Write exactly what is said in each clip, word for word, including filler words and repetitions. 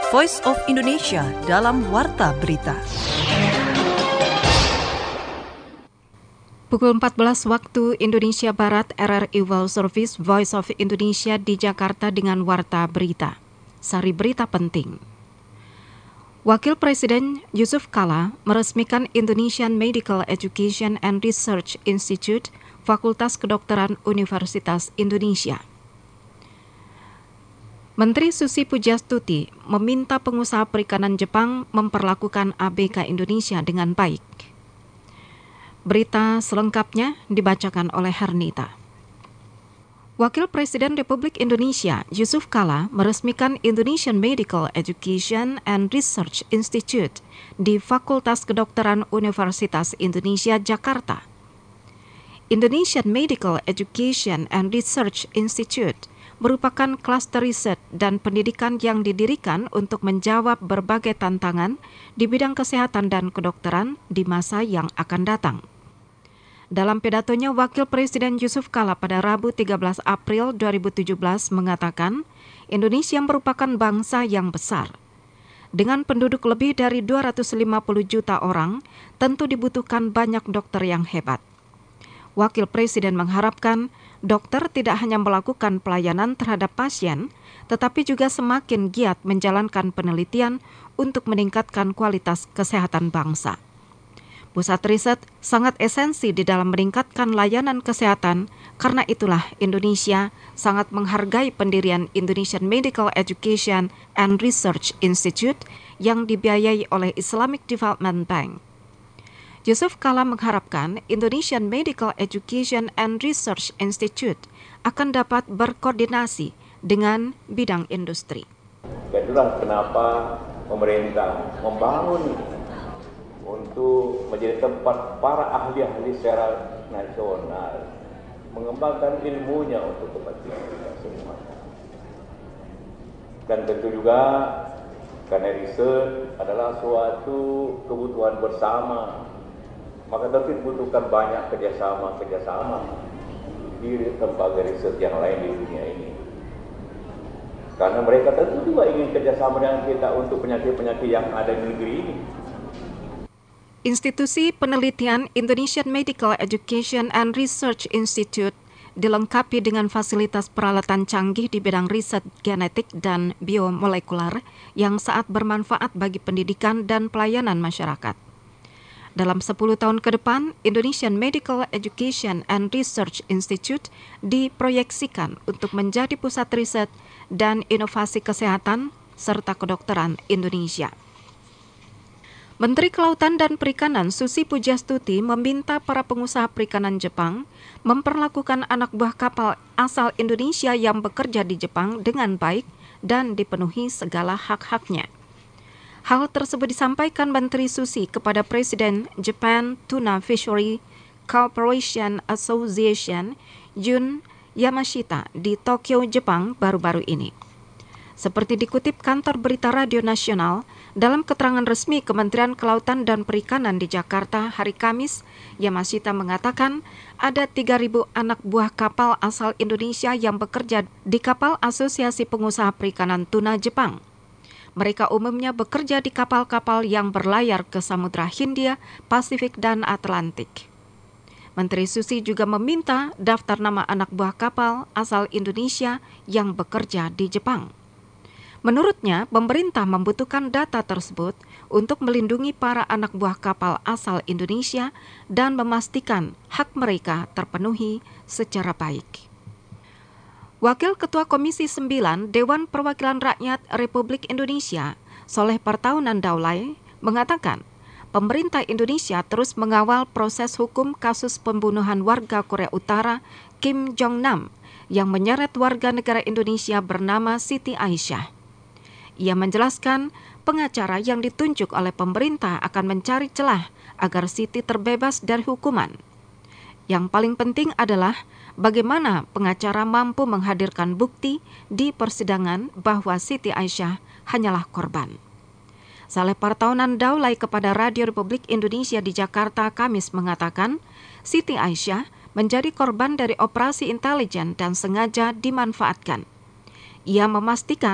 Voice of Indonesia dalam Warta Berita. Pukul empat belas waktu Indonesia Barat, R R I World Service Voice of Indonesia di Jakarta dengan Warta Berita. Sari berita penting. Wakil Presiden Yusuf Kala meresmikan Indonesian Medical Education and Research Institute, Fakultas Kedokteran Universitas Indonesia. Menteri Susi Pujastuti meminta pengusaha perikanan Jepang memperlakukan A B K Indonesia dengan baik. Berita selengkapnya dibacakan oleh Hernita. Wakil Presiden Republik Indonesia Yusuf Kala meresmikan Indonesian Medical Education and Research Institute di Fakultas Kedokteran Universitas Indonesia Jakarta. Indonesian Medical Education and Research Institute merupakan klaster riset dan pendidikan yang didirikan untuk menjawab berbagai tantangan di bidang kesehatan dan kedokteran di masa yang akan datang. Dalam pidatonya, Wakil Presiden Yusuf Kala pada Rabu tiga belas April dua ribu tujuh belas mengatakan, Indonesia merupakan bangsa yang besar. Dengan penduduk lebih dari dua ratus lima puluh juta orang, tentu dibutuhkan banyak dokter yang hebat. Wakil Presiden mengharapkan dokter tidak hanya melakukan pelayanan terhadap pasien, tetapi juga semakin giat menjalankan penelitian untuk meningkatkan kualitas kesehatan bangsa. Pusat riset sangat esensi di dalam meningkatkan layanan kesehatan, karena itulah Indonesia sangat menghargai pendirian Indonesian Medical Education and Research Institute yang dibiayai oleh Islamic Development Bank. Yusuf Kala mengharapkan Indonesian Medical Education and Research Institute akan dapat berkoordinasi dengan bidang industri. Itulah kenapa pemerintah membangun untuk menjadi tempat para ahli-ahli secara nasional mengembangkan ilmunya untuk kepentingan kita semua. Dan tentu juga karena riset adalah suatu kebutuhan bersama, maka tentu dibutuhkan banyak kerjasama-kerjasama di lembaga riset yang lain di dunia ini. Karena mereka tentu juga ingin kerjasama dengan kita untuk penyakit-penyakit yang ada di negeri ini. Institusi Penelitian Indonesian Medical Education and Research Institute dilengkapi dengan fasilitas peralatan canggih di bidang riset genetik dan biomolekular yang sangat bermanfaat bagi pendidikan dan pelayanan masyarakat. Dalam sepuluh tahun ke depan, Indonesian Medical Education and Research Institute diproyeksikan untuk menjadi pusat riset dan inovasi kesehatan serta kedokteran Indonesia. Menteri Kelautan dan Perikanan Susi Pujastuti meminta para pengusaha perikanan Jepang memperlakukan anak buah kapal asal Indonesia yang bekerja di Jepang dengan baik dan dipenuhi segala hak-haknya. Hal tersebut disampaikan Menteri Susi kepada Presiden Japan Tuna Fishery Corporation Association Jun Yamashita di Tokyo, Jepang baru-baru ini. Seperti dikutip kantor berita radio nasional, dalam keterangan resmi Kementerian Kelautan dan Perikanan di Jakarta hari Kamis, Yamashita mengatakan ada tiga ribu anak buah kapal asal Indonesia yang bekerja di kapal Asosiasi Pengusaha Perikanan Tuna Jepang. Mereka umumnya bekerja di kapal-kapal yang berlayar ke Samudra Hindia, Pasifik, dan Atlantik. Menteri Susi juga meminta daftar nama anak buah kapal asal Indonesia yang bekerja di Jepang. Menurutnya, pemerintah membutuhkan data tersebut untuk melindungi para anak buah kapal asal Indonesia dan memastikan hak mereka terpenuhi secara baik. Wakil Ketua Komisi sembilan Dewan Perwakilan Rakyat Republik Indonesia, Soleh Partaunan Daulay, mengatakan pemerintah Indonesia terus mengawal proses hukum kasus pembunuhan warga Korea Utara Kim Jong-nam yang menyeret warga negara Indonesia bernama Siti Aisyah. Ia menjelaskan pengacara yang ditunjuk oleh pemerintah akan mencari celah agar Siti terbebas dari hukuman. Yang paling penting adalah bagaimana pengacara mampu menghadirkan bukti di persidangan bahwa Siti Aisyah hanyalah korban. Soleh Partaunan Daulay kepada Radio Republik Indonesia di Jakarta Kamis mengatakan, Siti Aisyah menjadi korban dari operasi intelijen dan sengaja dimanfaatkan. Ia memastikan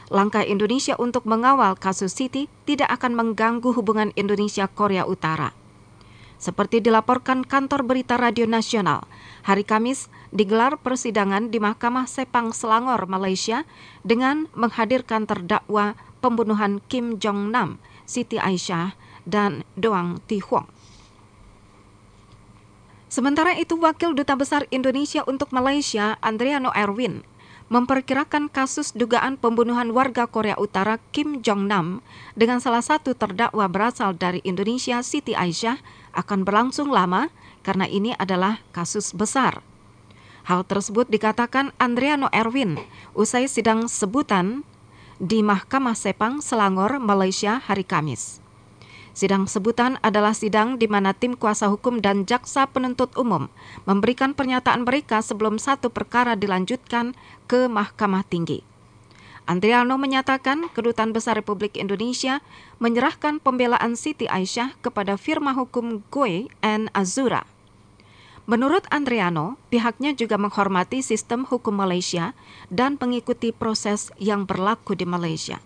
langkah Indonesia untuk mengawal kasus Siti tidak akan mengganggu hubungan Indonesia-Korea Utara. Seperti dilaporkan kantor berita Radio Nasional, hari Kamis digelar persidangan di Mahkamah Sepang Selangor, Malaysia dengan menghadirkan terdakwa pembunuhan Kim Jong Nam, Siti Aisyah, dan Doang Thi Huong. Sementara itu, Wakil Duta Besar Indonesia untuk Malaysia, Andriano Erwin, memperkirakan kasus dugaan pembunuhan warga Korea Utara Kim Jong Nam dengan salah satu terdakwa berasal dari Indonesia, Siti Aisyah, akan berlangsung lama karena ini adalah kasus besar. Hal tersebut dikatakan Andriano Erwin usai sidang sebutan di Mahkamah Sepang Selangor, Malaysia hari Kamis. Sidang sebutan adalah sidang di mana tim kuasa hukum dan jaksa penuntut umum memberikan pernyataan mereka sebelum satu perkara dilanjutkan ke Mahkamah Tinggi. Andriano menyatakan Kedutaan Besar Republik Indonesia menyerahkan pembelaan Siti Aisyah kepada firma hukum Goe and Azura. Menurut Andriano, pihaknya juga menghormati sistem hukum Malaysia dan mengikuti proses yang berlaku di Malaysia.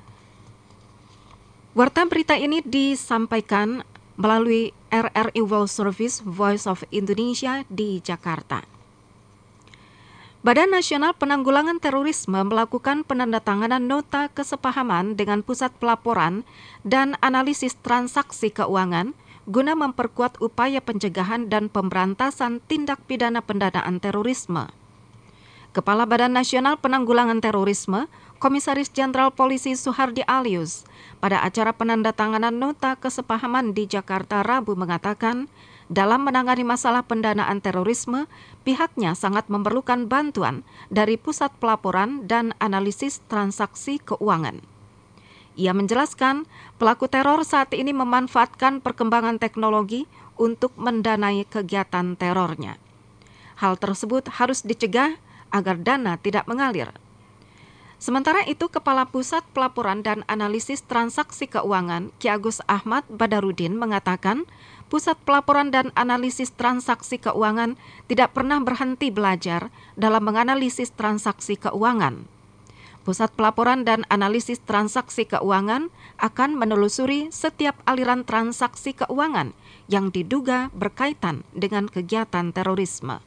Warta berita ini disampaikan melalui R R I World Service Voice of Indonesia di Jakarta. Badan Nasional Penanggulangan Terorisme melakukan penandatanganan nota kesepahaman dengan Pusat Pelaporan dan Analisis Transaksi Keuangan guna memperkuat upaya pencegahan dan pemberantasan tindak pidana pendanaan terorisme. Kepala Badan Nasional Penanggulangan Terorisme, Komisaris Jenderal Polisi Suhardi Alyus, pada acara penandatanganan nota kesepahaman di Jakarta Rabu mengatakan, dalam menangani masalah pendanaan terorisme, pihaknya sangat memerlukan bantuan dari Pusat Pelaporan dan Analisis Transaksi Keuangan. Ia menjelaskan, pelaku teror saat ini memanfaatkan perkembangan teknologi untuk mendanai kegiatan terornya. Hal tersebut harus dicegah agar dana tidak mengalir. Sementara itu, Kepala Pusat Pelaporan dan Analisis Transaksi Keuangan, Ki Agus Ahmad Badarudin, mengatakan Pusat Pelaporan dan Analisis Transaksi Keuangan tidak pernah berhenti belajar dalam menganalisis transaksi keuangan. Pusat Pelaporan dan Analisis Transaksi Keuangan akan menelusuri setiap aliran transaksi keuangan yang diduga berkaitan dengan kegiatan terorisme.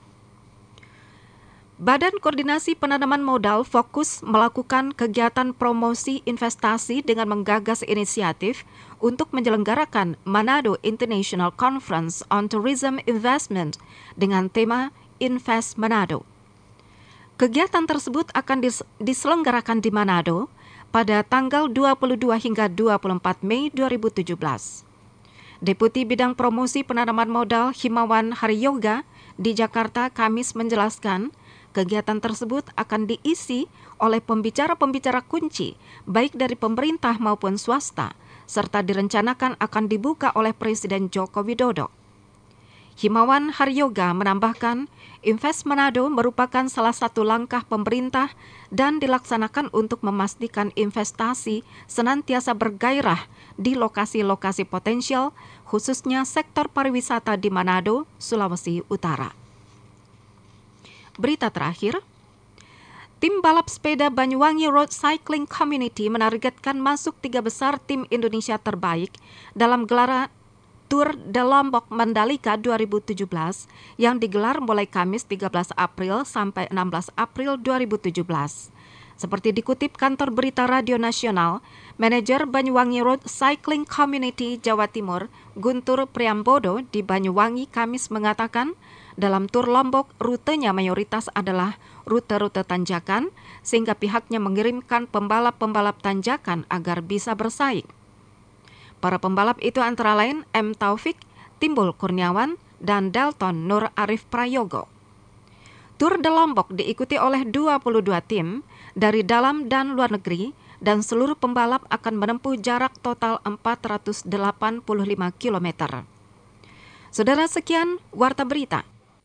Badan Koordinasi Penanaman Modal fokus melakukan kegiatan promosi investasi dengan menggagas inisiatif untuk menyelenggarakan Manado International Conference on Tourism Investment dengan tema Invest Manado. Kegiatan tersebut akan dis- diselenggarakan di Manado pada tanggal dua puluh dua hingga dua puluh empat Mei dua ribu tujuh belas. Deputi Bidang Promosi Penanaman Modal Himawan Haryoga di Jakarta Kamis menjelaskan, kegiatan tersebut akan diisi oleh pembicara-pembicara kunci, baik dari pemerintah maupun swasta, serta direncanakan akan dibuka oleh Presiden Joko Widodo. Himawan Haryoga menambahkan, Invest Manado merupakan salah satu langkah pemerintah dan dilaksanakan untuk memastikan investasi senantiasa bergairah di lokasi-lokasi potensial, khususnya sektor pariwisata di Manado, Sulawesi Utara. Berita terakhir, tim balap sepeda Banyuwangi Road Cycling Community menargetkan masuk tiga besar tim Indonesia terbaik dalam gelaran Tour de Lombok Mandalika dua ribu tujuh belas yang digelar mulai Kamis tiga belas April sampai enam belas April dua ribu tujuh belas. Seperti dikutip kantor berita Radio Nasional, manajer Banyuwangi Road Cycling Community Jawa Timur, Guntur Priambodo di Banyuwangi Kamis mengatakan, dalam Tour Lombok, rutenya mayoritas adalah rute-rute tanjakan, sehingga pihaknya mengirimkan pembalap-pembalap tanjakan agar bisa bersaing. Para pembalap itu antara lain M. Taufik, Timbul Kurniawan, dan Dalton Nur Arif Prayogo. Tour de Lombok diikuti oleh dua puluh dua tim dari dalam dan luar negeri, dan seluruh pembalap akan menempuh jarak total empat ratus delapan puluh lima kilometer. Saudara, sekian Warta Berita.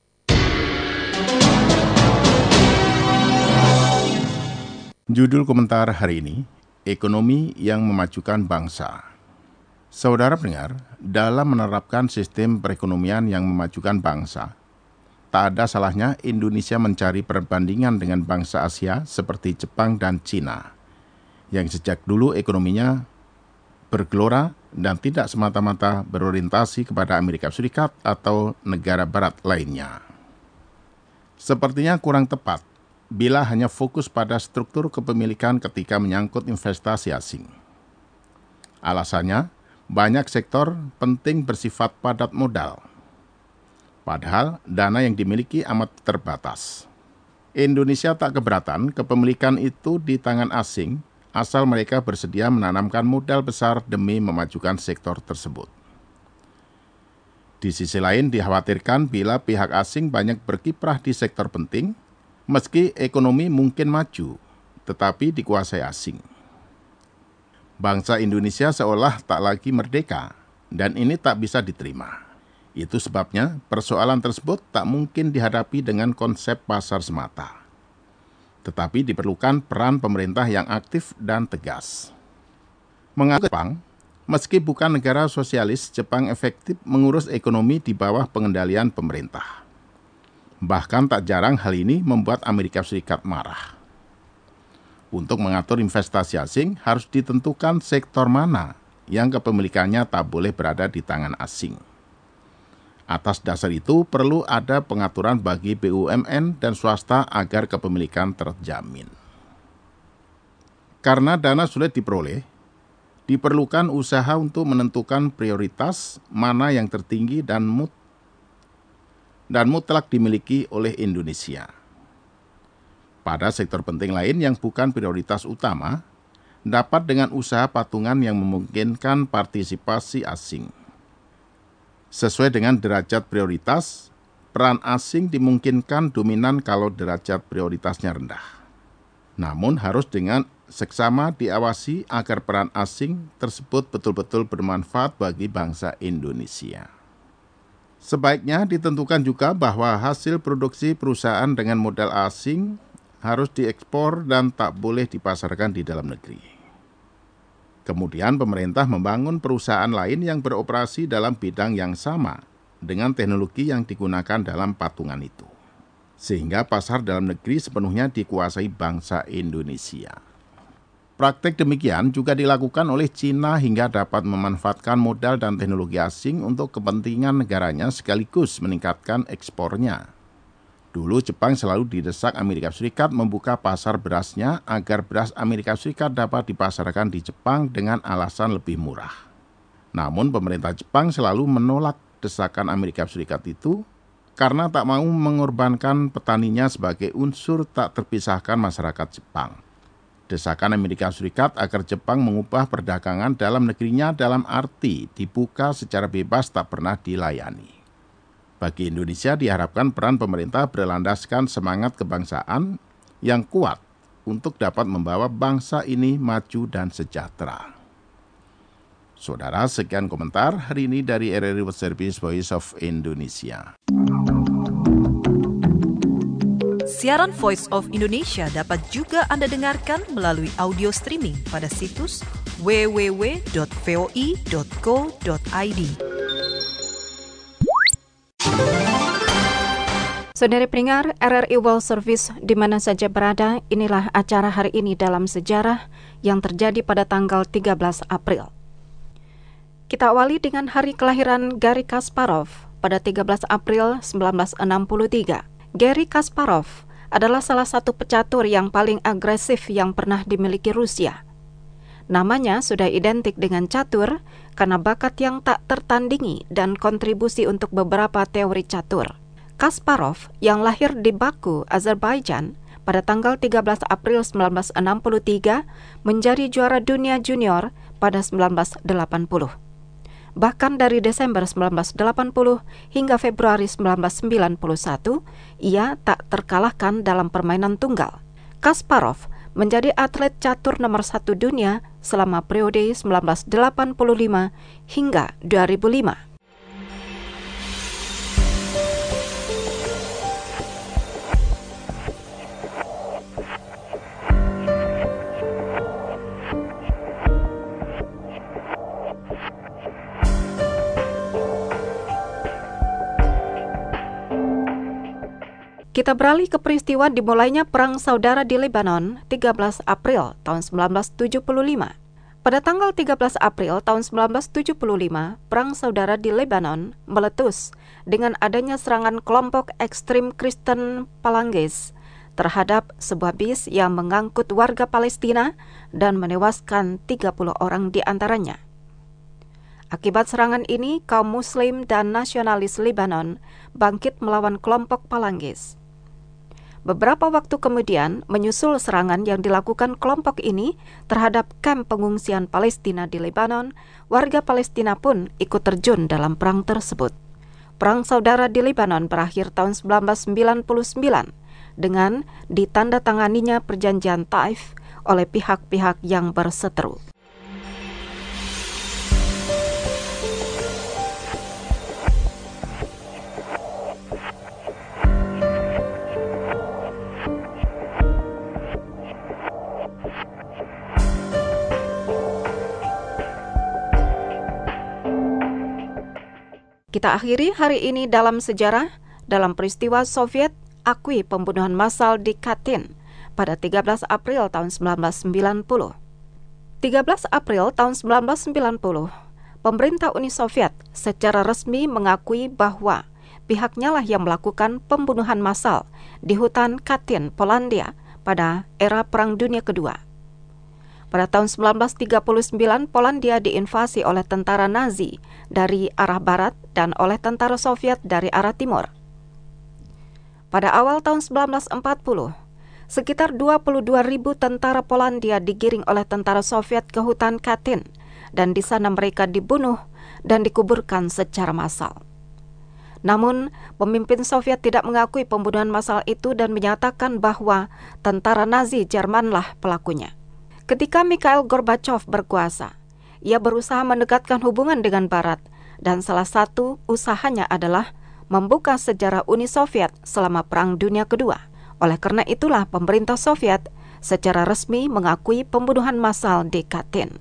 Judul komentar hari ini, ekonomi yang memajukan bangsa. Saudara pendengar, dalam menerapkan sistem perekonomian yang memajukan bangsa, tak ada salahnya Indonesia mencari perbandingan dengan bangsa Asia seperti Jepang dan Cina. yang sejak dulu ekonominya bergelora dan tidak semata-mata berorientasi kepada Amerika Serikat atau negara barat lainnya. Sepertinya kurang tepat bila hanya fokus pada struktur kepemilikan ketika menyangkut investasi asing. Alasannya, banyak sektor penting bersifat padat modal. Padahal dana yang dimiliki amat terbatas. Indonesia tak keberatan kepemilikan itu di tangan asing, asal mereka bersedia menanamkan modal besar demi memajukan sektor tersebut. Di sisi lain dikhawatirkan bila pihak asing banyak berkiprah di sektor penting, meski ekonomi mungkin maju, tetapi dikuasai asing. Bangsa Indonesia seolah tak lagi merdeka, dan ini tak bisa diterima. Itu sebabnya persoalan tersebut tak mungkin dihadapi dengan konsep pasar semata. Tetapi diperlukan peran pemerintah yang aktif dan tegas. Mengaku Jepang, meski bukan negara sosialis, Jepang efektif mengurus ekonomi di bawah pengendalian pemerintah. Bahkan tak jarang hal ini membuat Amerika Serikat marah. Untuk mengatur investasi asing harus ditentukan sektor mana yang kepemilikannya tak boleh berada di tangan asing. Atas dasar itu perlu ada pengaturan bagi B U M N dan swasta agar kepemilikan terjamin. Karena dana sulit diperoleh, diperlukan usaha untuk menentukan prioritas mana yang tertinggi dan mut dan mutlak dimiliki oleh Indonesia. Pada sektor penting lain yang bukan prioritas utama, dapat dengan usaha patungan yang memungkinkan partisipasi asing. Sesuai dengan derajat prioritas, peran asing dimungkinkan dominan kalau derajat prioritasnya rendah. Namun harus dengan seksama diawasi agar peran asing tersebut betul-betul bermanfaat bagi bangsa Indonesia. Sebaiknya ditentukan juga bahwa hasil produksi perusahaan dengan modal asing harus diekspor dan tak boleh dipasarkan di dalam negeri. Kemudian pemerintah membangun perusahaan lain yang beroperasi dalam bidang yang sama dengan teknologi yang digunakan dalam patungan itu. Sehingga pasar dalam negeri sepenuhnya dikuasai bangsa Indonesia. Praktek demikian juga dilakukan oleh Cina hingga dapat memanfaatkan modal dan teknologi asing untuk kepentingan negaranya sekaligus meningkatkan ekspornya. Dulu Jepang selalu didesak Amerika Serikat membuka pasar berasnya agar beras Amerika Serikat dapat dipasarkan di Jepang dengan alasan lebih murah. Namun pemerintah Jepang selalu menolak desakan Amerika Serikat itu karena tak mau mengorbankan petaninya sebagai unsur tak terpisahkan masyarakat Jepang. Desakan Amerika Serikat agar Jepang mengubah perdagangan dalam negerinya dalam arti dibuka secara bebas tak pernah dilayani. Bagi Indonesia diharapkan peran pemerintah berlandaskan semangat kebangsaan yang kuat untuk dapat membawa bangsa ini maju dan sejahtera. Saudara, sekian komentar hari ini dari R R I World Service Voice of Indonesia. Siaran Voice of Indonesia dapat juga Anda dengarkan melalui audio streaming pada situs w w w dot voi dot co dot i d. Saudari pendengar R R I World Service di mana saja berada, inilah acara hari ini dalam sejarah yang terjadi pada tanggal tiga belas April. Kita awali dengan hari kelahiran Garry Kasparov pada tiga belas April seribu sembilan ratus enam puluh tiga. Garry Kasparov adalah salah satu pecatur yang paling agresif yang pernah dimiliki Rusia. Namanya sudah identik dengan catur karena bakat yang tak tertandingi dan kontribusi untuk beberapa teori catur. Kasparov yang lahir di Baku, Azerbaijan pada tanggal tiga belas April seribu sembilan ratus enam puluh tiga menjadi juara dunia junior pada seribu sembilan ratus delapan puluh. Bahkan dari Desember seribu sembilan ratus delapan puluh hingga Februari seribu sembilan ratus sembilan puluh satu, ia tak terkalahkan dalam permainan tunggal. Kasparov menjadi atlet catur nomor satu dunia selama periode seribu sembilan ratus delapan puluh lima hingga dua ribu lima. Kita beralih ke peristiwa dimulainya Perang Saudara di Lebanon tiga belas April tahun sembilan belas tujuh puluh lima. Pada tanggal tiga belas April tahun sembilan belas tujuh puluh lima, Perang Saudara di Lebanon meletus dengan adanya serangan kelompok ekstrim Kristen Phalanges terhadap sebuah bis yang mengangkut warga Palestina dan menewaskan tiga puluh orang di antaranya. Akibat serangan ini, kaum Muslim dan nasionalis Lebanon bangkit melawan kelompok Phalanges. Beberapa waktu kemudian, menyusul serangan yang dilakukan kelompok ini terhadap kamp pengungsian Palestina di Lebanon, warga Palestina pun ikut terjun dalam perang tersebut. Perang Saudara di Lebanon berakhir tahun seribu sembilan ratus sembilan puluh sembilan dengan ditandatanganinya perjanjian Taif oleh pihak-pihak yang berseteru. Kita akhiri hari ini dalam sejarah, dalam peristiwa Soviet akui pembunuhan massal di Katyn pada tiga belas April tahun sembilan belas sembilan puluh. tiga belas April tahun sembilan belas sembilan puluh, pemerintah Uni Soviet secara resmi mengakui bahwa pihaknya lah yang melakukan pembunuhan massal di hutan Katyn, Polandia pada era Perang Dunia Kedua. Pada tahun sembilan belas tiga puluh sembilan, Polandia diinvasi oleh tentara Nazi dari arah barat dan oleh tentara Soviet dari arah timur. Pada awal tahun sembilan belas empat puluh, sekitar dua puluh dua ribu tentara Polandia digiring oleh tentara Soviet ke hutan Katyn, dan di sana mereka dibunuh dan dikuburkan secara massal. Namun, pemimpin Soviet tidak mengakui pembunuhan massal itu dan menyatakan bahwa tentara Nazi Jermanlah pelakunya. Ketika Mikhail Gorbachev berkuasa, ia berusaha mendekatkan hubungan dengan Barat, dan salah satu usahanya adalah membuka sejarah Uni Soviet selama Perang Dunia Kedua. Oleh karena itulah pemerintah Soviet secara resmi mengakui pembunuhan massal di Katyn.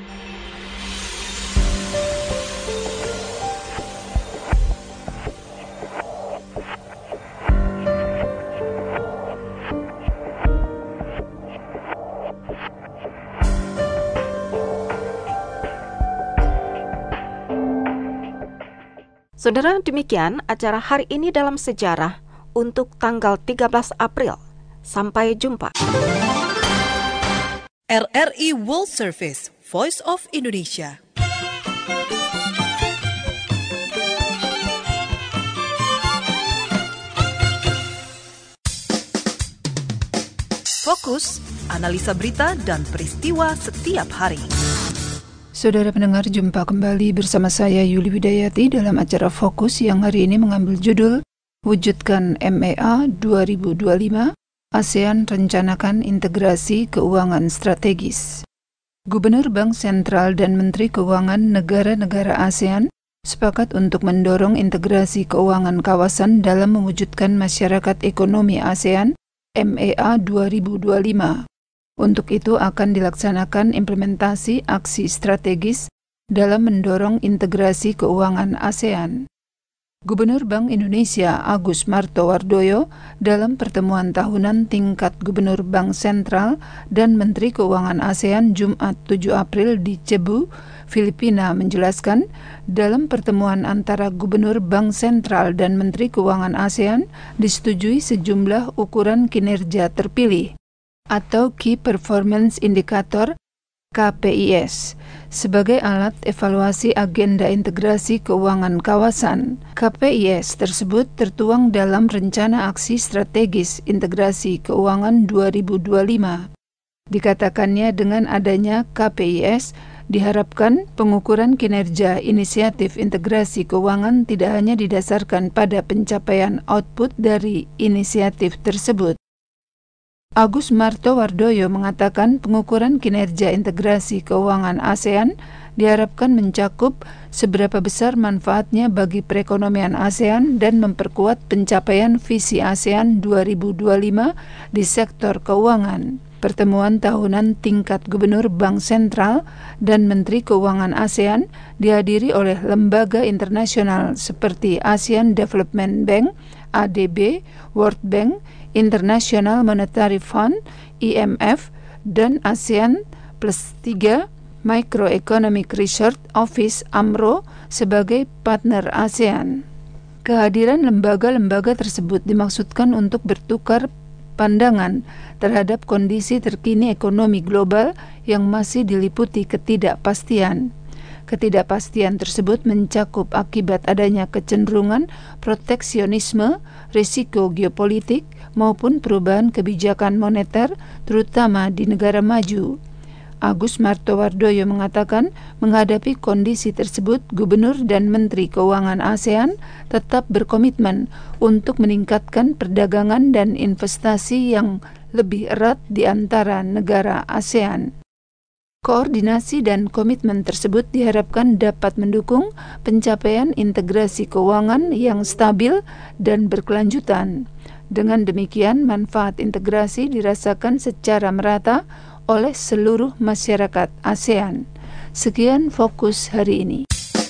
Saudara, demikian acara hari ini dalam sejarah untuk tanggal tiga belas April. Sampai jumpa. R R I World Service, Voice of Indonesia. Fokus, analisa berita dan peristiwa setiap hari. Saudara pendengar, jumpa kembali bersama saya Yuli Widayati dalam acara Fokus yang hari ini mengambil judul Wujudkan M E A dua ribu dua puluh lima, ASEAN rencanakan integrasi keuangan strategis. Gubernur Bank Sentral dan Menteri Keuangan negara-negara ASEAN sepakat untuk mendorong integrasi keuangan kawasan dalam mewujudkan masyarakat ekonomi ASEAN M E A dua ribu dua puluh lima. Untuk itu akan dilaksanakan implementasi aksi strategis dalam mendorong integrasi keuangan ASEAN. Gubernur Bank Indonesia Agus Martowardoyo dalam pertemuan tahunan tingkat Gubernur Bank Sentral dan Menteri Keuangan ASEAN Jumat tujuh April di Cebu, Filipina menjelaskan dalam pertemuan antara Gubernur Bank Sentral dan Menteri Keuangan ASEAN disetujui sejumlah ukuran kinerja terpilih atau Key Performance Indicator K P I S sebagai alat evaluasi agenda integrasi keuangan kawasan. K P I S tersebut tertuang dalam Rencana Aksi Strategis Integrasi Keuangan dua ribu dua puluh lima. Dikatakannya dengan adanya K P I S diharapkan pengukuran kinerja inisiatif integrasi keuangan tidak hanya didasarkan pada pencapaian output dari inisiatif tersebut. Agus Martowardoyo mengatakan pengukuran kinerja integrasi keuangan ASEAN diharapkan mencakup seberapa besar manfaatnya bagi perekonomian ASEAN dan memperkuat pencapaian visi ASEAN dua ribu dua puluh lima di sektor keuangan. Pertemuan tahunan tingkat Gubernur Bank Sentral dan Menteri Keuangan ASEAN dihadiri oleh lembaga internasional seperti ASEAN Development Bank A D B, World Bank, International Monetary Fund, I M F, dan ASEAN Plus tiga Microeconomic Research Office A M R O sebagai partner ASEAN. Kehadiran lembaga-lembaga tersebut dimaksudkan untuk bertukar pandangan terhadap kondisi terkini ekonomi global yang masih diliputi ketidakpastian. Ketidakpastian tersebut mencakup akibat adanya kecenderungan proteksionisme, risiko geopolitik, maupun perubahan kebijakan moneter, terutama di negara maju. Agus Martowardoyo mengatakan, menghadapi kondisi tersebut, Gubernur dan Menteri Keuangan ASEAN tetap berkomitmen untuk meningkatkan perdagangan dan investasi yang lebih erat di antara negara ASEAN. Koordinasi dan komitmen tersebut diharapkan dapat mendukung pencapaian integrasi keuangan yang stabil dan berkelanjutan. Dengan demikian, manfaat integrasi dirasakan secara merata oleh seluruh masyarakat ASEAN. Sekian fokus hari ini.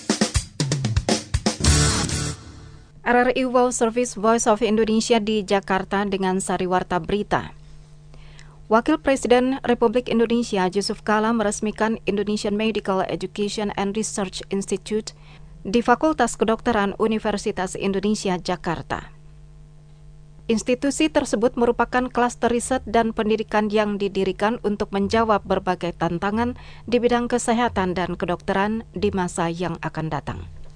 R R I World Service Voice of Indonesia di Jakarta dengan Sariwarta Berita. Wakil Presiden Republik Indonesia Yusuf Kala meresmikan Indonesian Medical Education and Research Institute di Fakultas Kedokteran Universitas Indonesia Jakarta. Institusi tersebut merupakan klaster riset dan pendidikan yang didirikan untuk menjawab berbagai tantangan di bidang kesehatan dan kedokteran di masa yang akan datang.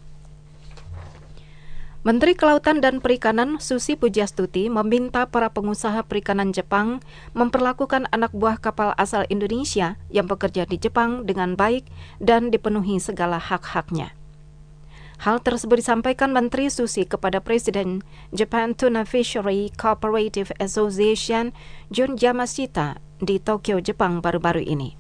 Menteri Kelautan dan Perikanan Susi Pujiastuti meminta para pengusaha perikanan Jepang memperlakukan anak buah kapal asal Indonesia yang bekerja di Jepang dengan baik dan dipenuhi segala hak-haknya. Hal tersebut disampaikan Menteri Susi kepada Presiden Japan Tuna Fishery Cooperative Association Jun Yamashita di Tokyo, Jepang baru-baru ini.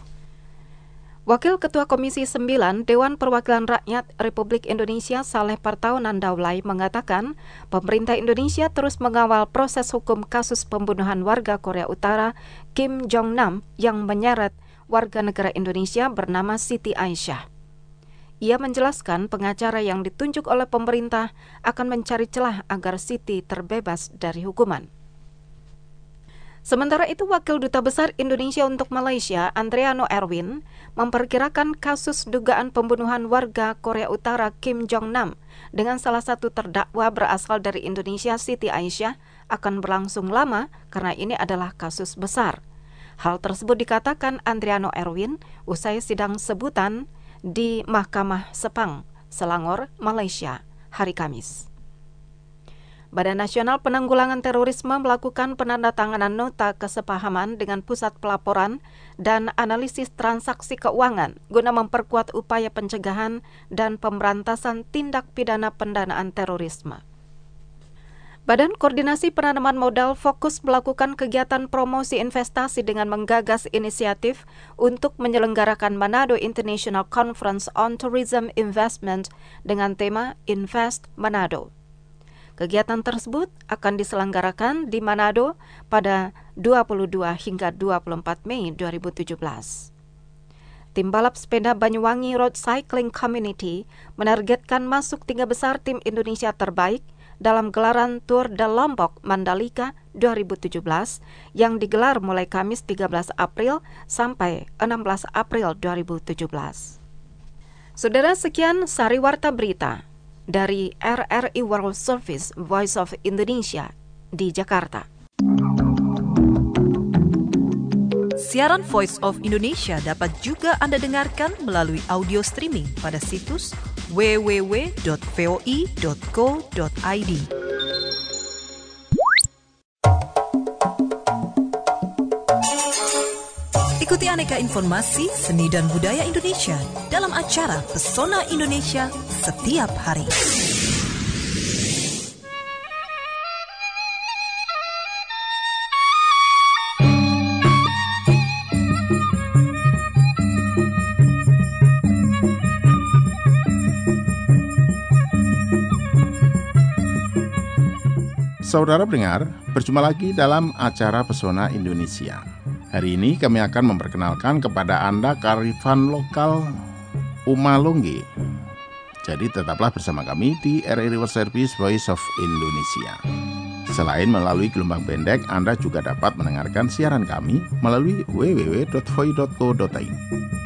Wakil Ketua Komisi sembilan Dewan Perwakilan Rakyat Republik Indonesia Saleh Partau Nandaulai mengatakan pemerintah Indonesia terus mengawal proses hukum kasus pembunuhan warga Korea Utara Kim Jong-nam yang menyeret warga negara Indonesia bernama Siti Aisyah. Ia menjelaskan pengacara yang ditunjuk oleh pemerintah akan mencari celah agar Siti terbebas dari hukuman. Sementara itu, Wakil Duta Besar Indonesia untuk Malaysia, Andreano Erwin, memperkirakan kasus dugaan pembunuhan warga Korea Utara Kim Jong-nam dengan salah satu terdakwa berasal dari Indonesia, Siti Aisyah, akan berlangsung lama karena ini adalah kasus besar. Hal tersebut dikatakan Andreano Erwin usai sidang sebutan di Mahkamah Sepang, Selangor, Malaysia, hari Kamis. Badan Nasional Penanggulangan Terorisme melakukan penandatanganan nota kesepahaman dengan Pusat Pelaporan dan Analisis Transaksi Keuangan guna memperkuat upaya pencegahan dan pemberantasan tindak pidana pendanaan terorisme. Badan Koordinasi Penanaman Modal fokus melakukan kegiatan promosi investasi dengan menggagas inisiatif untuk menyelenggarakan Manado International Conference on Tourism Investment dengan tema Invest Manado. Kegiatan tersebut akan diselenggarakan di Manado pada dua puluh dua hingga dua puluh empat Mei dua ribu tujuh belas. Tim balap sepeda Banyuwangi Road Cycling Community menargetkan masuk tiga besar tim Indonesia terbaik dalam gelaran Tour de Lombok Mandalika dua ribu tujuh belas yang digelar mulai Kamis tiga belas April sampai enam belas April dua ribu tujuh belas. Saudara, sekian Sariwarta Berita dari R R I World Service Voice of Indonesia di Jakarta. Siaran Voice of Indonesia dapat juga Anda dengarkan melalui audio streaming pada situs w w w dot voi dot co dot i d. Ikuti aneka informasi seni dan budaya Indonesia dalam acara Pesona Indonesia setiap hari. Saudara pendengar, berjumpa lagi dalam acara Pesona Indonesia. Hari ini kami akan memperkenalkan kepada Anda kearifan lokal Umalongge. Jadi tetaplah bersama kami di R R I World Service Voice of Indonesia. Selain melalui gelombang pendek, Anda juga dapat mendengarkan siaran kami melalui w w w dot v o i dot co dot i d.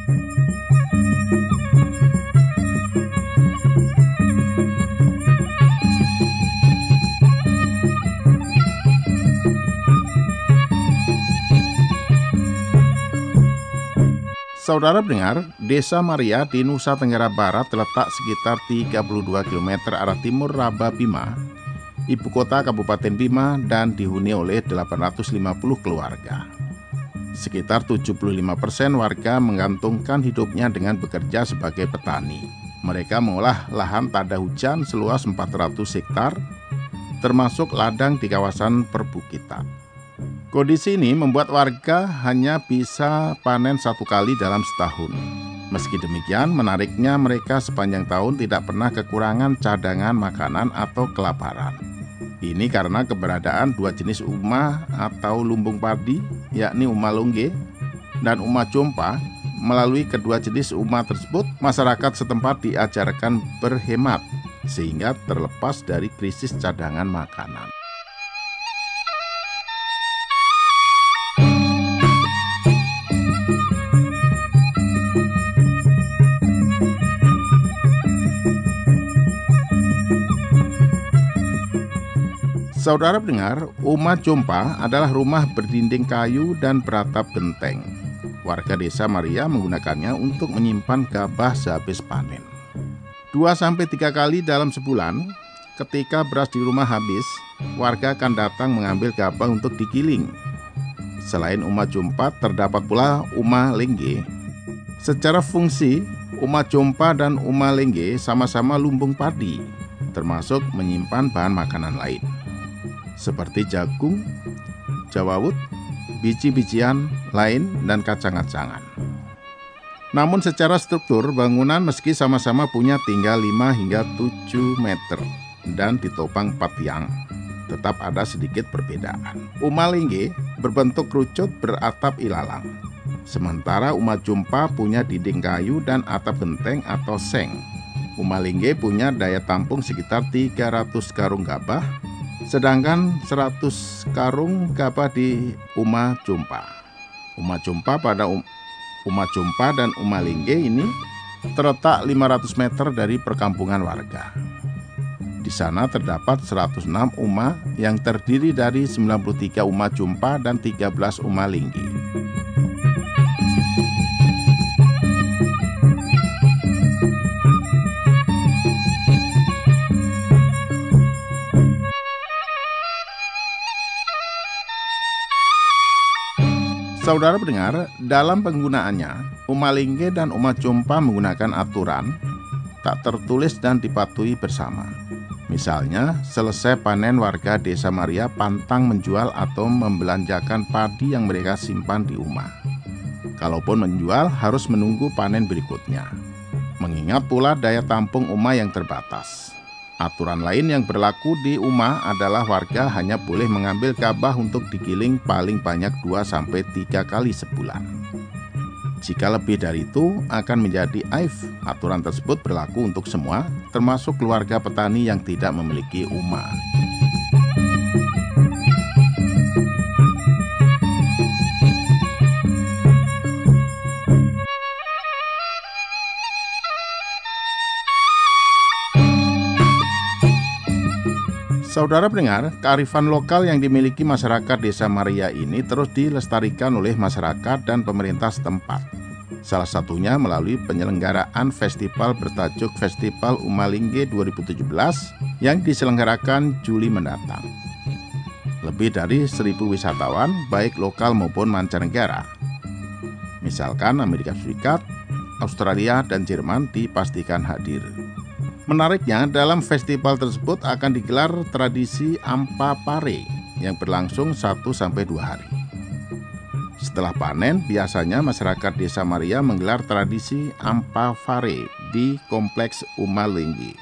Saudara pendengar, Desa Maria di Nusa Tenggara Barat terletak sekitar tiga puluh dua kilometer arah timur Raba Bima, ibu kota Kabupaten Bima, dan dihuni oleh delapan ratus lima puluh keluarga. Sekitar tujuh puluh lima persen warga menggantungkan hidupnya dengan bekerja sebagai petani. Mereka mengolah lahan tada hujan seluas empat ratus hektar, termasuk ladang di kawasan perbukitan. Kondisi ini membuat warga hanya bisa panen satu kali dalam setahun. Meski demikian, menariknya mereka sepanjang tahun tidak pernah kekurangan cadangan makanan atau kelaparan. Ini karena keberadaan dua jenis uma atau lumbung padi, yakni uma longge dan uma jompa. Melalui kedua jenis uma tersebut, masyarakat setempat diajarkan berhemat sehingga terlepas dari krisis cadangan makanan. Saudara pendengar, uma jompa adalah rumah berdinding kayu dan beratap genteng. Warga Desa Maria menggunakannya untuk menyimpan gabah sehabis panen. Dua sampai tiga kali dalam sebulan, ketika beras di rumah habis, warga akan datang mengambil gabah untuk digiling. Selain uma jompa, terdapat pula uma lengge. Secara fungsi, uma jompa dan uma lengge sama-sama lumbung padi, termasuk menyimpan bahan makanan lain, seperti jagung, jawawut, biji-bijian lain, dan kacang-kacangan. Namun secara struktur, bangunan meski sama-sama punya tinggal lima hingga tujuh meter dan ditopang empat tiang, tetap ada sedikit perbedaan. Uma lengge berbentuk kerucut beratap ilalang, sementara uma jompa punya dinding kayu dan atap genteng atau seng. Uma lengge punya daya tampung sekitar tiga ratus karung gabah, sedangkan seratus karung gabah di uma jompa. Uma jompa pada um, uma jompa dan uma lengge ini terletak lima ratus meter dari perkampungan warga. Di sana terdapat seratus enam uma yang terdiri dari sembilan puluh tiga uma jompa dan tiga belas uma lengge. Saudara pendengar, dalam penggunaannya, uma lengge dan uma jompa menggunakan aturan tak tertulis dan dipatuhi bersama. Misalnya, selesai panen warga Desa Maria pantang menjual atau membelanjakan padi yang mereka simpan di uma. Kalaupun menjual, harus menunggu panen berikutnya. Mengingat pula daya tampung uma yang terbatas. Aturan lain yang berlaku di uma adalah warga hanya boleh mengambil gabah untuk digiling paling banyak dua sampai tiga kali sebulan. Jika lebih dari itu akan menjadi aib. Aturan tersebut berlaku untuk semua, termasuk keluarga petani yang tidak memiliki uma. Saudara pendengar, kearifan lokal yang dimiliki masyarakat Desa Maria ini terus dilestarikan oleh masyarakat dan pemerintah setempat. Salah satunya melalui penyelenggaraan festival bertajuk Festival Uma Lengge dua ribu tujuh belas yang diselenggarakan Juli mendatang. Lebih dari seribu wisatawan, baik lokal maupun mancanegara. Misalkan Amerika Serikat, Australia, dan Jerman dipastikan hadir. Menariknya, dalam festival tersebut akan digelar tradisi Ampa Pare yang berlangsung satu sampai dua hari. Setelah panen, biasanya masyarakat Desa Maria menggelar tradisi Ampa Pare di Kompleks Uma Lengge.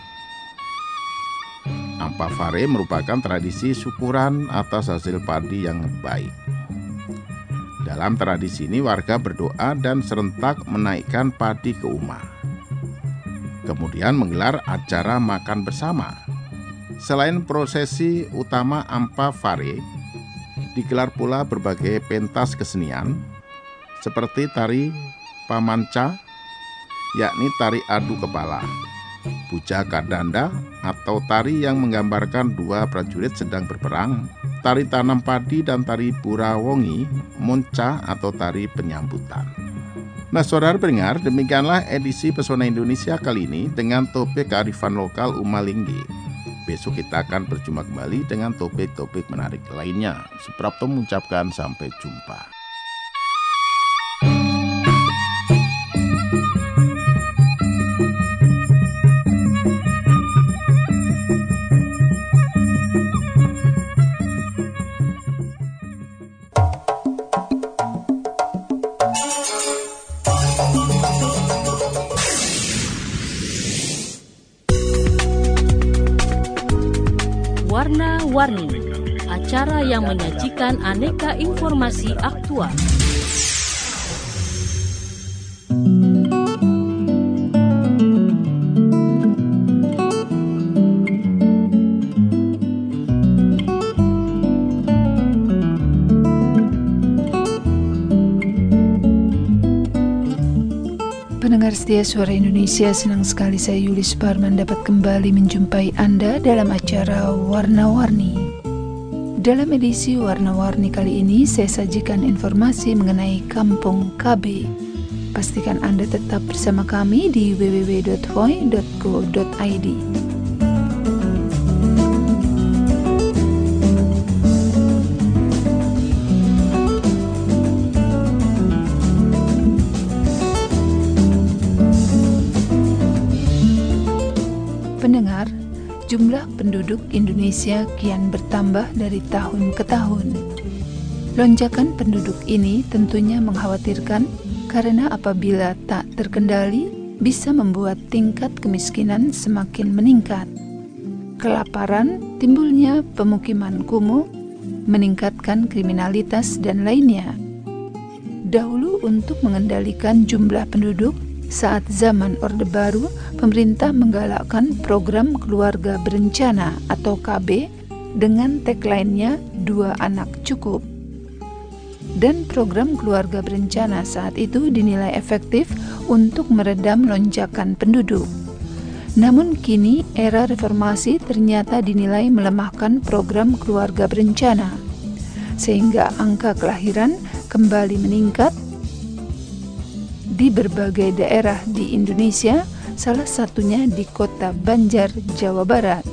Ampa Pare merupakan tradisi syukuran atas hasil padi yang baik. Dalam tradisi ini, warga berdoa dan serentak menaikkan padi ke uma. kemudian menggelar acara makan bersama. Selain prosesi utama Ampavare, digelar pula berbagai pentas kesenian seperti tari pamanca, yakni tari adu kepala, puja kadanda atau tari yang menggambarkan dua prajurit sedang berperang, tari tanam padi, dan tari burawongi, monca atau tari penyambutan. Nah, saudara pendengar, demikianlah edisi Pesona Indonesia kali ini dengan topik kearifan lokal Umalinggi. Besok kita akan berjumpa kembali dengan topik-topik menarik lainnya. Suprapto mengucapkan sampai jumpa. Warna-Warni, acara yang menyajikan aneka informasi aktual. Pendengar setia Suara Indonesia, senang sekali saya Yuli Suparman dapat kembali menjumpai Anda dalam acara Warna-Warni. Dalam edisi Warna-Warni kali ini, saya sajikan informasi mengenai Kampung K B. Pastikan Anda tetap bersama kami di w w w dot v o i dot co dot i d. Pendengar, jumlah penduduk Indonesia kian bertambah dari tahun ke tahun. Lonjakan penduduk ini tentunya mengkhawatirkan karena apabila tak terkendali bisa membuat tingkat kemiskinan semakin meningkat. Kelaparan, timbulnya pemukiman kumuh, meningkatkan kriminalitas dan lainnya. Dahulu untuk mengendalikan jumlah penduduk, saat zaman Orde Baru, pemerintah menggalakkan program keluarga berencana atau K B dengan tagline-nya dua anak cukup. Dan program keluarga berencana saat itu dinilai efektif untuk meredam lonjakan penduduk. Namun kini era reformasi ternyata dinilai melemahkan program keluarga berencana, sehingga angka kelahiran kembali meningkat di berbagai daerah di Indonesia, salah satunya di kota Banjar, Jawa Barat.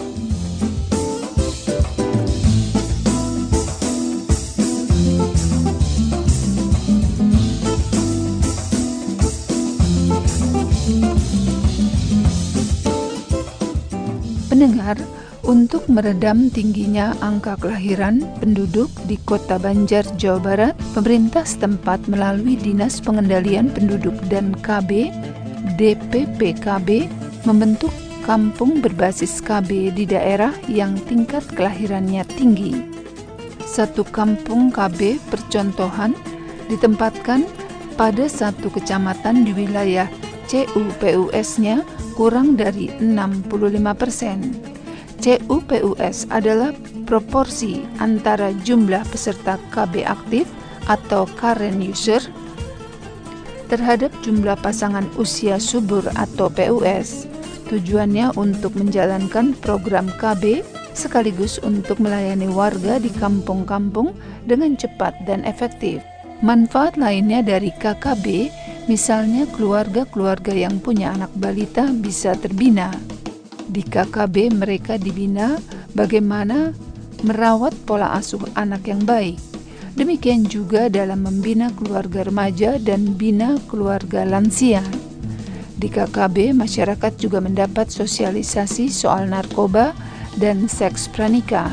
Pendengar, untuk meredam tingginya angka kelahiran penduduk di Kota Banjar, Jawa Barat, pemerintah setempat melalui Dinas Pengendalian Penduduk dan K B, D P P K B, membentuk kampung berbasis K B di daerah yang tingkat kelahirannya tinggi. Satu kampung K B percontohan ditempatkan pada satu kecamatan di wilayah C U P U S-nya kurang dari enam puluh lima persen. C U P U S adalah proporsi antara jumlah peserta K B aktif atau current user terhadap jumlah pasangan usia subur atau P U S. Tujuannya untuk menjalankan program K B sekaligus untuk melayani warga di kampung-kampung dengan cepat dan efektif. Manfaat lainnya dari K K B, misalnya keluarga-keluarga yang punya anak balita bisa terbina. Di K K B mereka dibina bagaimana merawat pola asuh anak yang baik. Demikian juga dalam membina keluarga remaja dan bina keluarga lansia. Di K K B masyarakat juga mendapat sosialisasi soal narkoba dan seks pranikah.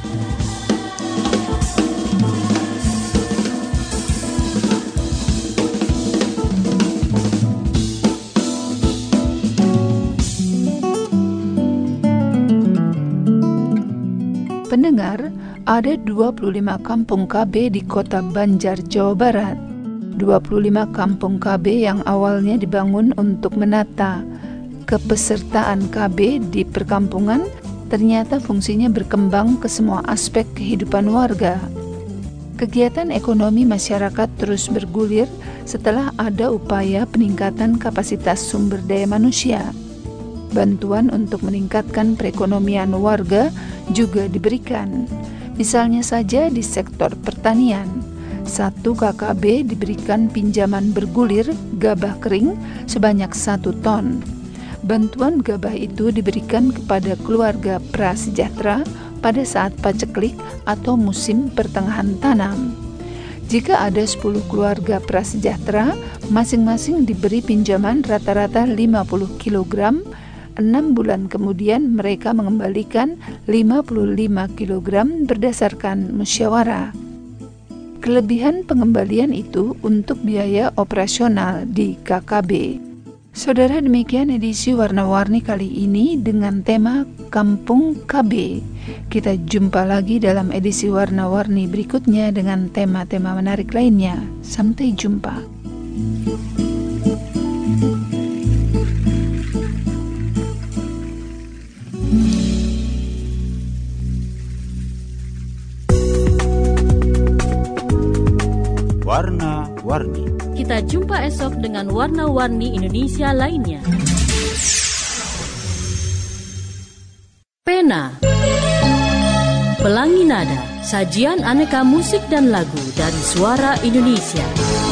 Pendengar, ada dua puluh lima kampung K B di Kota Banjar, Jawa Barat. dua puluh lima kampung K B yang awalnya dibangun untuk menata kepesertaan K B di perkampungan ternyata fungsinya berkembang ke semua aspek kehidupan warga. Kegiatan ekonomi masyarakat terus bergulir setelah ada upaya peningkatan kapasitas sumber daya manusia. Bantuan untuk meningkatkan perekonomian warga juga diberikan. Misalnya saja di sektor pertanian, satu K K B diberikan pinjaman bergulir gabah kering sebanyak satu ton. Bantuan gabah itu diberikan kepada keluarga prasejahtera pada saat paceklik atau musim pertengahan tanam. Jika ada sepuluh keluarga prasejahtera, masing-masing diberi pinjaman rata-rata lima puluh kilogram. Enam bulan kemudian mereka mengembalikan lima puluh lima kilogram berdasarkan musyawarah. Kelebihan pengembalian itu untuk biaya operasional di K K B. Saudara, demikian edisi Warna-Warni kali ini dengan tema Kampung K B. Kita jumpa lagi dalam edisi Warna-Warni berikutnya dengan tema-tema menarik lainnya. Sampai jumpa. Warna-Warni. Kita jumpa esok dengan warna-warni Indonesia lainnya. Pena, Pelangi Nada, sajian aneka musik dan lagu dari suara Indonesia.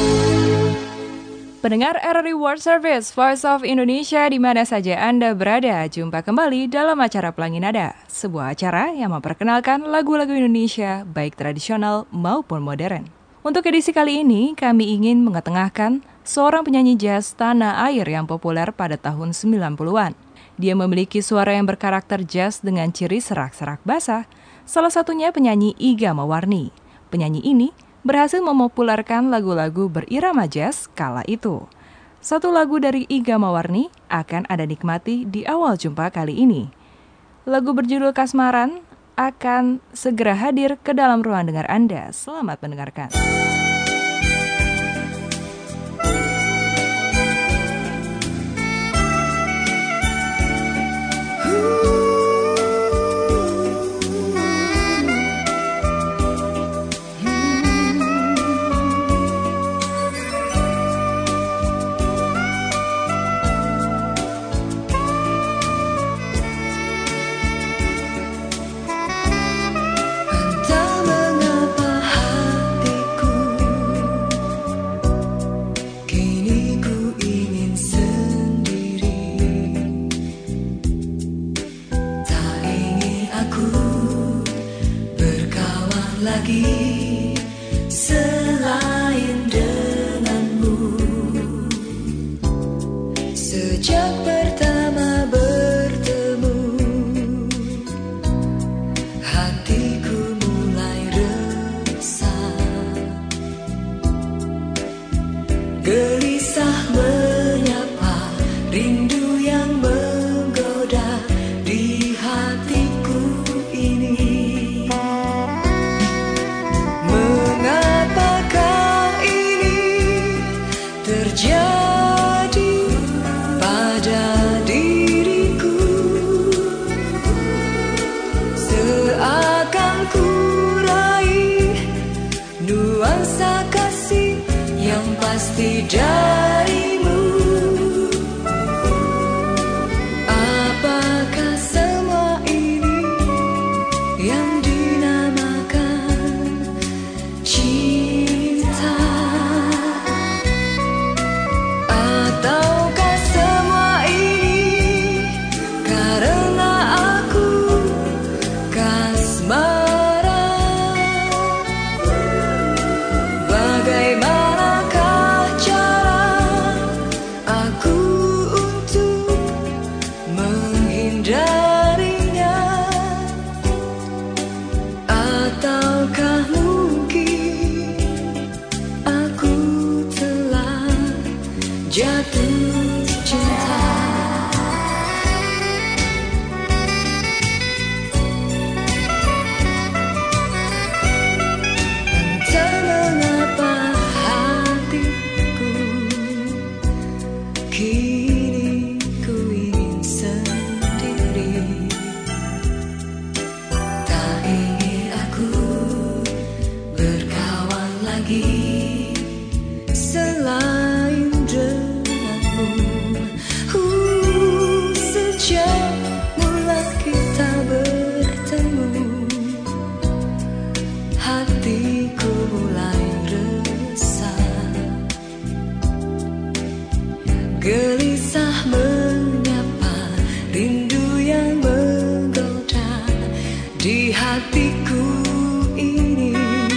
Pendengar R R I World Service, Voice of Indonesia di mana saja Anda berada, jumpa kembali dalam acara Pelangi Nada, sebuah acara yang memperkenalkan lagu-lagu Indonesia baik tradisional maupun modern. Untuk edisi kali ini, kami ingin mengetengahkan seorang penyanyi jazz tanah air yang populer pada tahun sembilan puluhan. Dia memiliki suara yang berkarakter jazz dengan ciri serak-serak basah, salah satunya penyanyi Iga Mawarni. Penyanyi ini berhasil memopulerkan lagu-lagu berirama jazz kala itu. Satu lagu dari Iga Mawarni akan Anda nikmati di awal jumpa kali ini. Lagu berjudul Kasmaran akan segera hadir ke dalam ruang dengar Anda. Selamat mendengarkan. Bagaimanakah cara lagi selain denganmu. uh, Sejak mula kita bertemu, hatiku mulai resah, gelisah menyapa rindu yang menggoda di hatiku ini.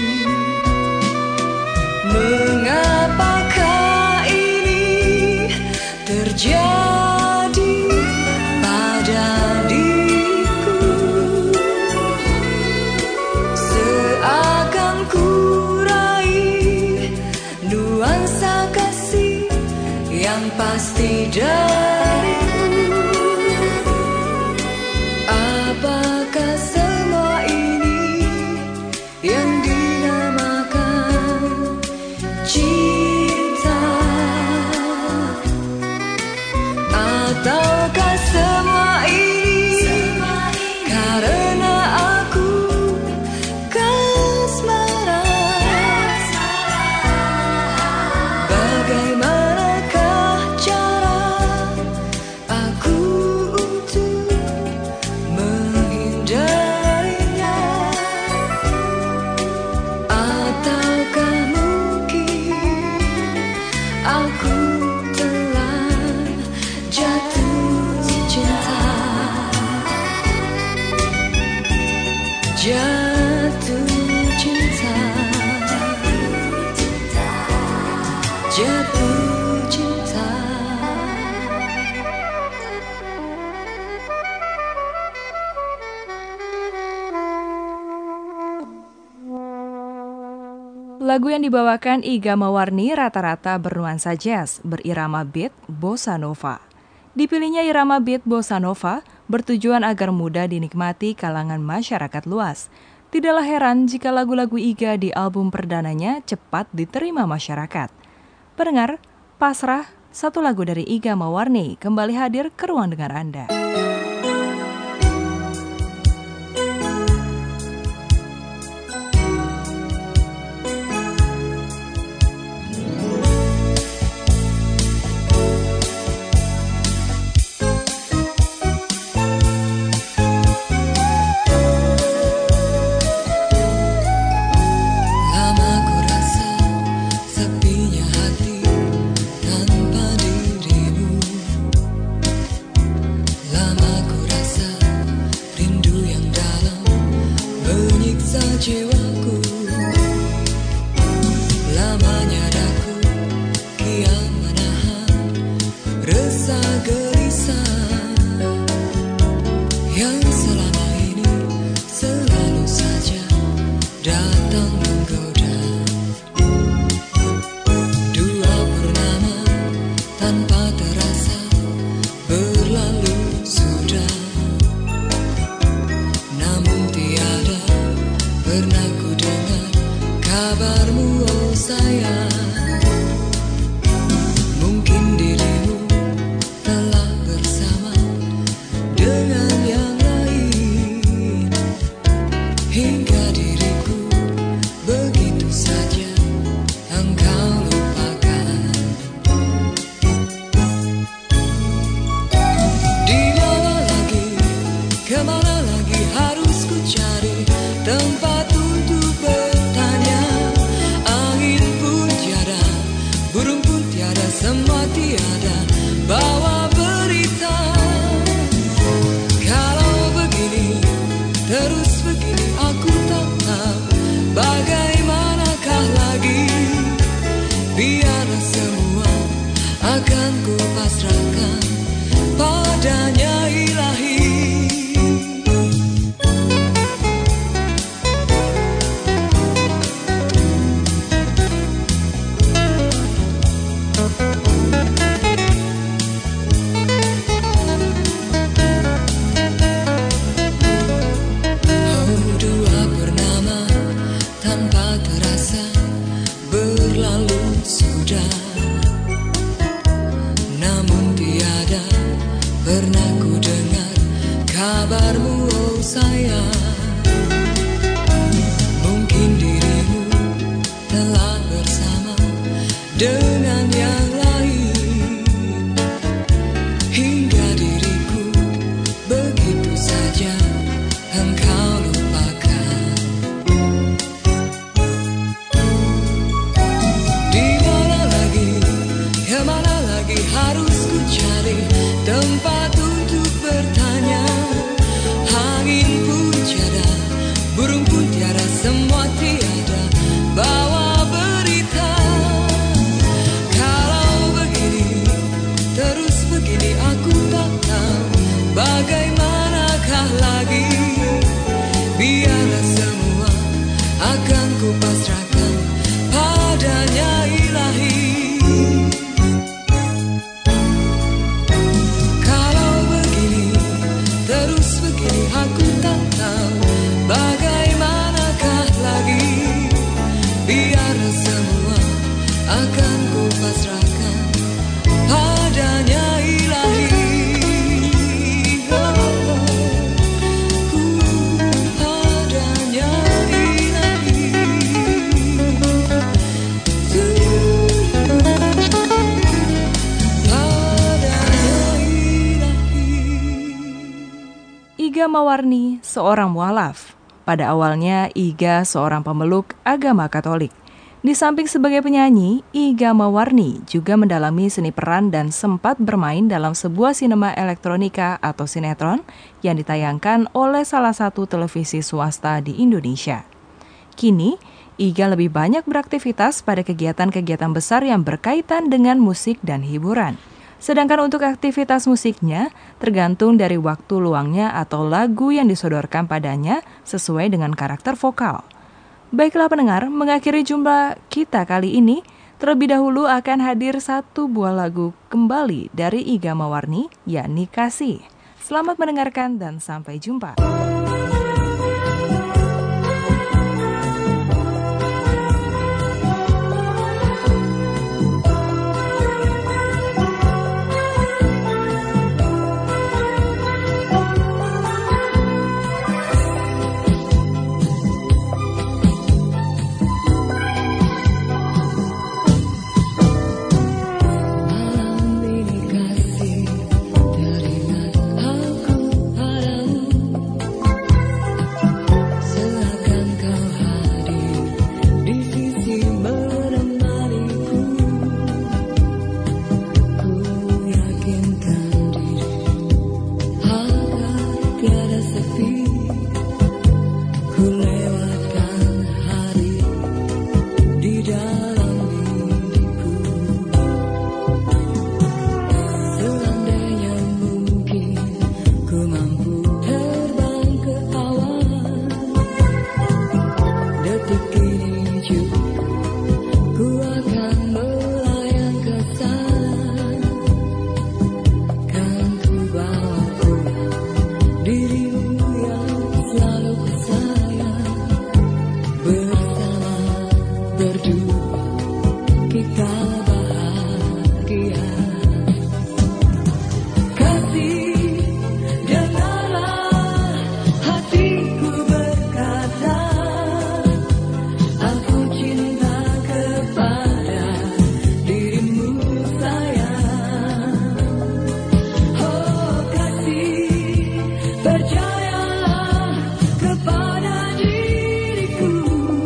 Mengapakah ini terjadi pada diriku? Seakan ku raih nuansa kasih yang pasti darimu. Apakah semua ini yang dinamakan cinta? Ataukah semua ini karena aku kasmaran? Bagaimanakah cara aku untuk menghindarinya? Ataukah mungkin aku telah jatuh cinta? Jatuh cinta, jatuh cinta. Lagu yang dibawakan Iga Mawarni rata-rata bernuansa jazz, berirama beat bossa nova. Dipilihnya irama beat bossa nova bertujuan agar mudah dinikmati kalangan masyarakat luas. Tidaklah heran jika lagu-lagu Iga di album perdananya cepat diterima masyarakat. Pendengar, Pasrah, satu lagu dari Iga Mawarni kembali hadir ke ruang dengar Anda. Lama ku rasa sepinya hati tanpa dirimu. Lama ku rasa rindu yang dalam menyiksa jiwaku. Lamanya daku kian menahan rasa gelisah yang selama ini selalu saja datang menggoda. Dua purnama tanpa terasa berlalu sudah, namun tiada pernah ku dengar kabarmu, oh sayang. Mungkin dirimu telah bersama dengan yang lain, hingga diriku begitu saja engkau lupakan. Di mana lagi, kemana lagi harus ku cari tempat untuk bertanya? Angin pun tiada, burung pun tiada, semua tiada bawa berita. Kalau begini, terus begini, aku tak tahu bagaimanakah lagi. Biarlah semua akan ku pasrahkan padanya ilahi. Oh, dua purnama tanpa terasa berlalu sudah, namun tiada pernah ku dengar kabarmu, oh sayang. Mungkin dirimu telah dengan yang lain, hingga diriku begitu saja engkau lupakan. Di mana lagi, kemana lagi harus ku cari tempat untuk bertanya. Angin pun tiada, burung pun tiada, semua tiada bawa berita. Kalau begini, terus begini, aku tak tahu bagaimanakah lagi. Biarlah semua akan ku pasrahkan padanya ilahi. Kalau begini, terus begini, aku tak tahu bagaimanakah lagi. Biarlah semua akan ku pasrahkan padanya ilahi. Iga Mawarni, seorang mualaf. Pada awalnya, Iga seorang pemeluk agama Katolik. Di samping sebagai penyanyi, Iga Mawarni juga mendalami seni peran dan sempat bermain dalam sebuah sinema elektronika atau sinetron yang ditayangkan oleh salah satu televisi swasta di Indonesia. Kini, Iga lebih banyak beraktivitas pada kegiatan-kegiatan besar yang berkaitan dengan musik dan hiburan. Sedangkan untuk aktivitas musiknya tergantung dari waktu luangnya atau lagu yang disodorkan padanya sesuai dengan karakter vokal. Baiklah pendengar, mengakhiri jumpa kita kali ini, terlebih dahulu akan hadir satu buah lagu kembali dari Iga Mawarni, yakni Kasih. Selamat mendengarkan dan sampai jumpa.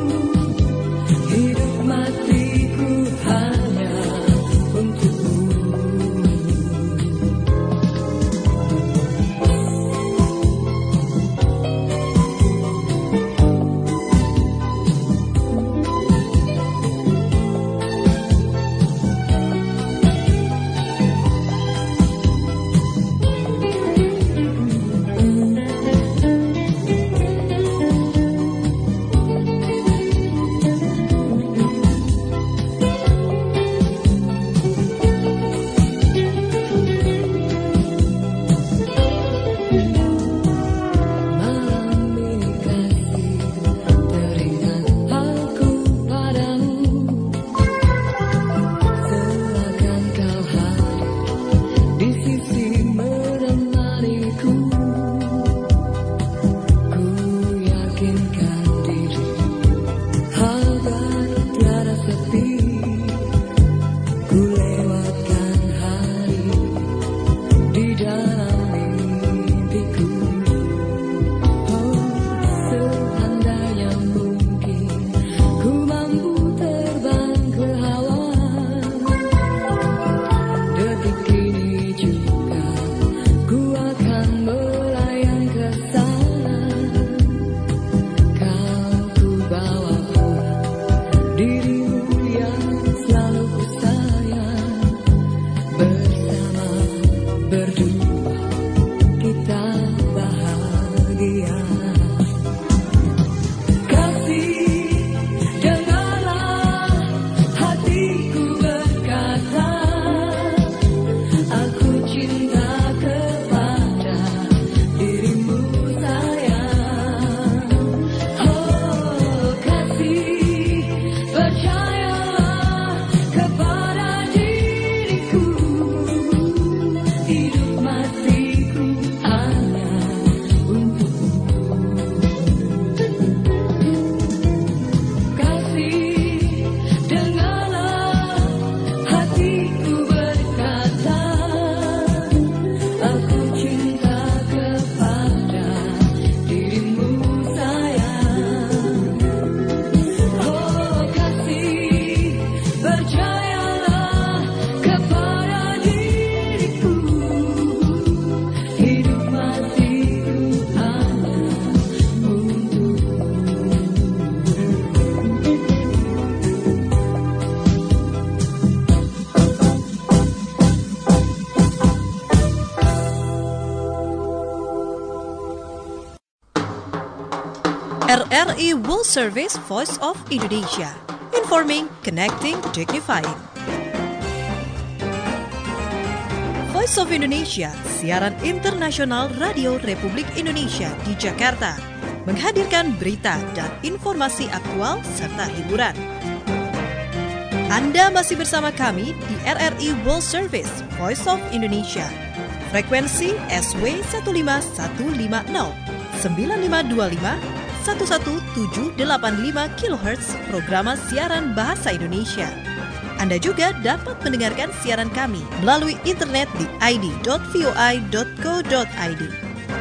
Hidup matiku hanya untukmu. R I World Service Voice of Indonesia. Informing, connecting, dignifying. Voice of Indonesia, siaran internasional Radio Republik Indonesia di Jakarta, menghadirkan berita dan informasi aktual serta hiburan. Anda masih bersama kami di R R I World Service Voice of Indonesia. Frekuensi S W satu lima satu lima nol sembilan lima dua lima satu satu tujuh delapan lima kilohertz programa siaran bahasa Indonesia. Anda juga dapat mendengarkan siaran kami melalui internet di i d dot voi dot co dot i d.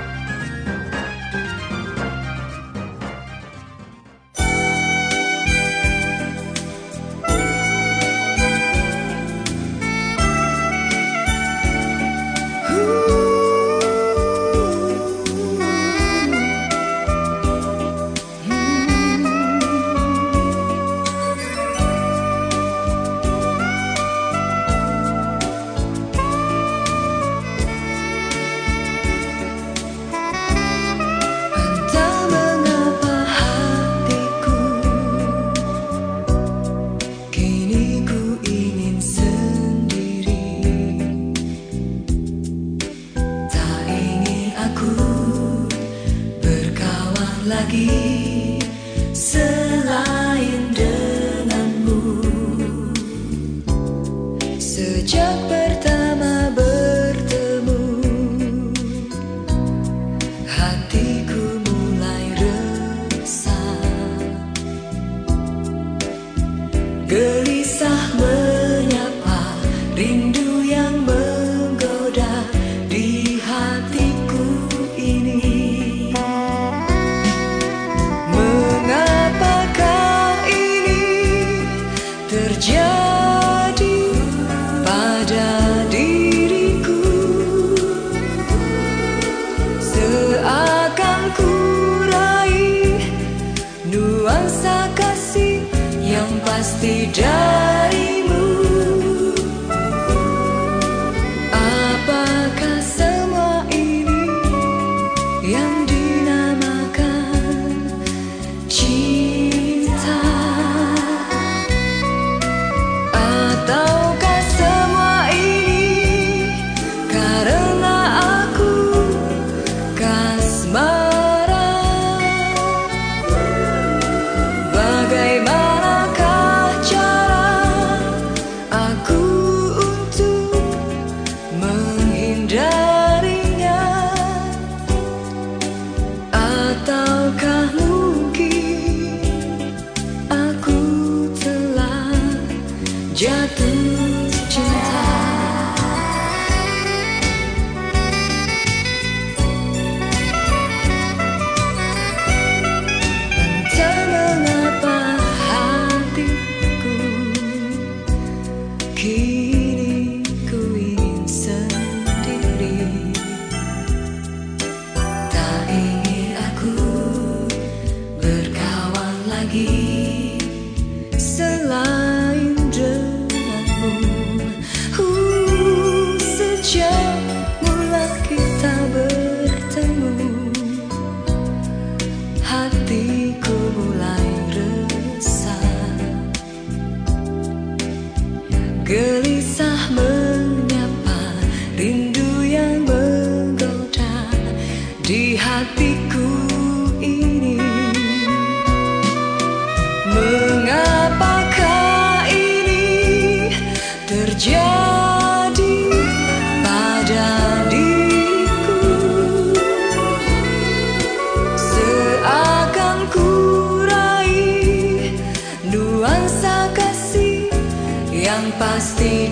Pasti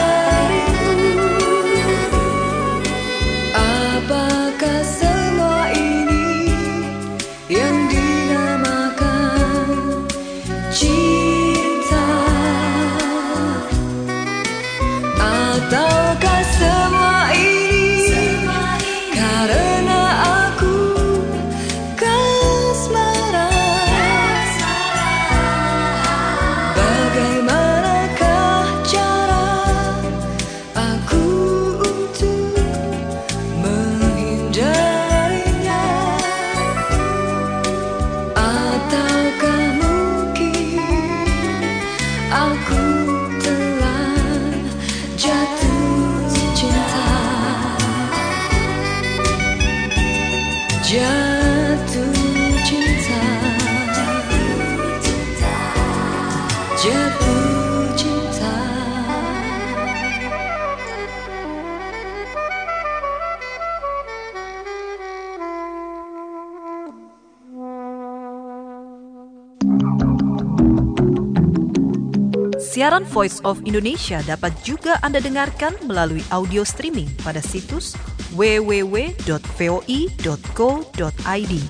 darimu. Apakah semua ini yang dinamakan cinta? Ataukah semua ini karena aku kasmaran? Bagaimana jatuh cinta. Siaran Voice of Indonesia dapat juga Anda dengarkan melalui audio streaming pada situs w w w dot voi dot co dot i d.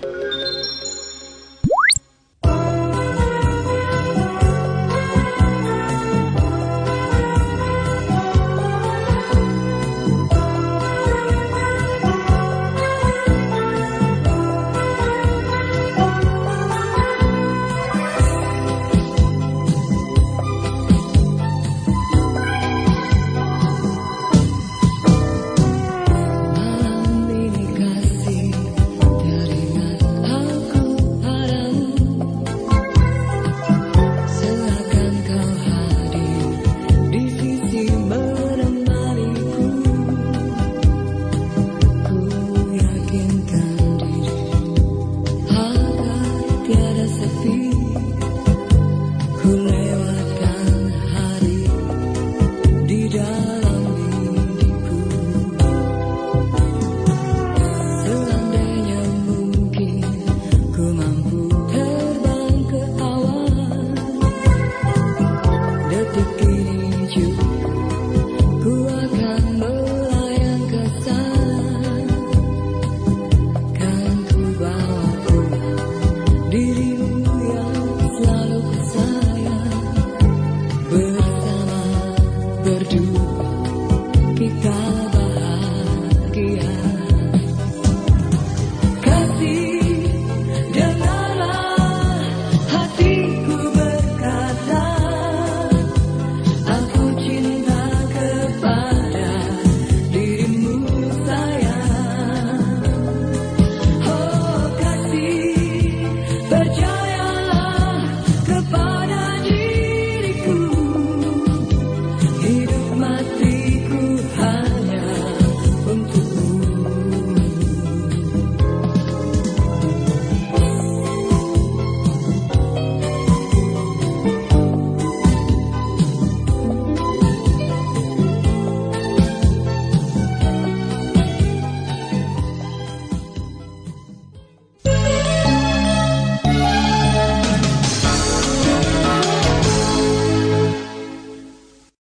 Bersama berdua.